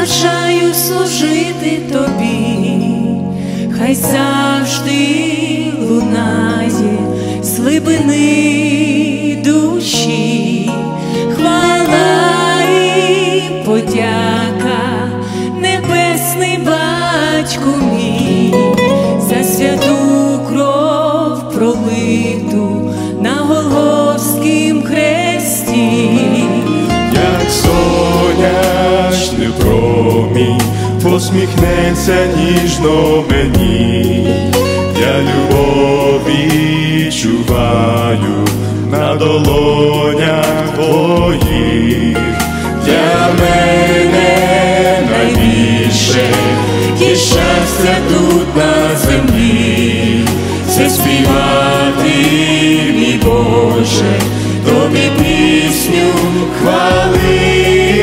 бажаю служити тобі, хай завжди лунає з глибини душі хвала і подяка, небесний Батьку мій, за святу кров пролиту на Голгофськім хресті. Як сонячний промінь посміхнеться ніжно мені, я любов відчуваю на долонях твоїх. Для мене найбільше є щастя тут на землі, це співати, мій Боже, тобі пісню хвали.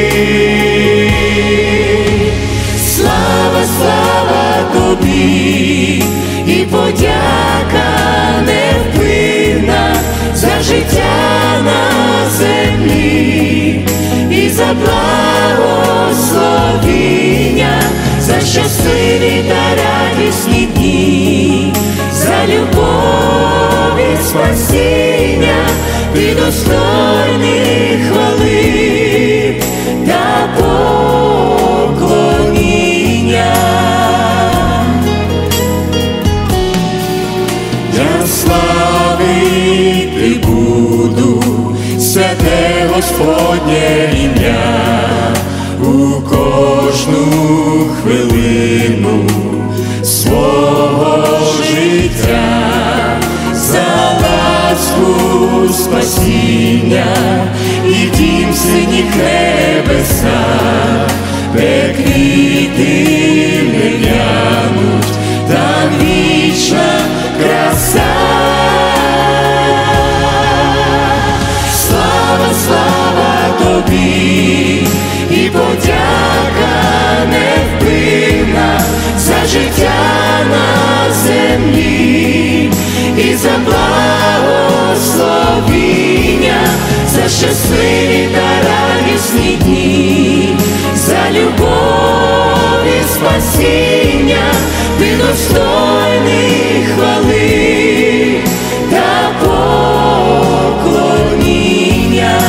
Слава, слава тобі і подяка невпинна за життя на землі і за благословіння, за щасливі та радісні дні, за любов і спасіння, ти достойний хвали та поклоніння. Я славити буду святе Господнє ім'я у кожну хвилину свого життя, за ласку спасіння і дім в синіх небесах, де квіти не в'януть, там вічна краса. Слава, слава тобі і подяка невпинна за життя на землі і за благословіння, за щасливі та радісні дні, за любов і спасіння, ти достойний хвали та поклоніння.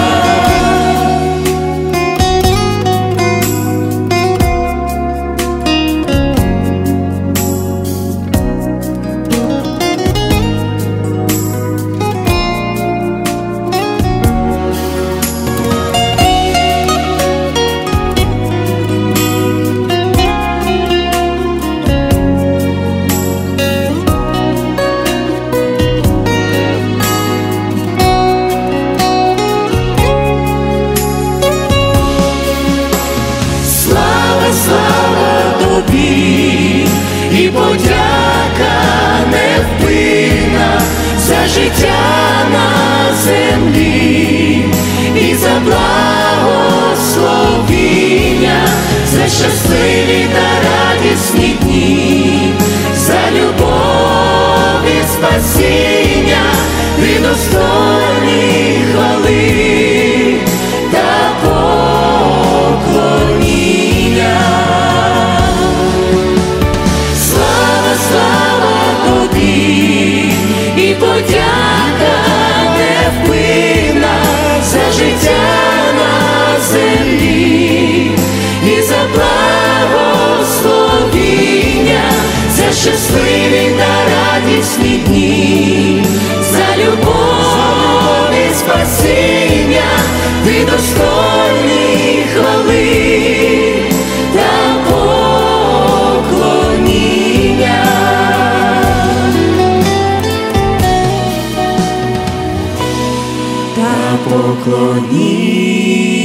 Слава тобі і подяка невпинна за життя на землі і за благословіння, за щасливі та радісні дні, за любов і спасіння, ти достойний хвали та поклоніння. Слава, слава тобі і подяка невпинна за життя на землі і за благословіння, за щасливі та радісні дні, за любов і спасіння, ти достойний хвали та поклоніння. Та поклоніння.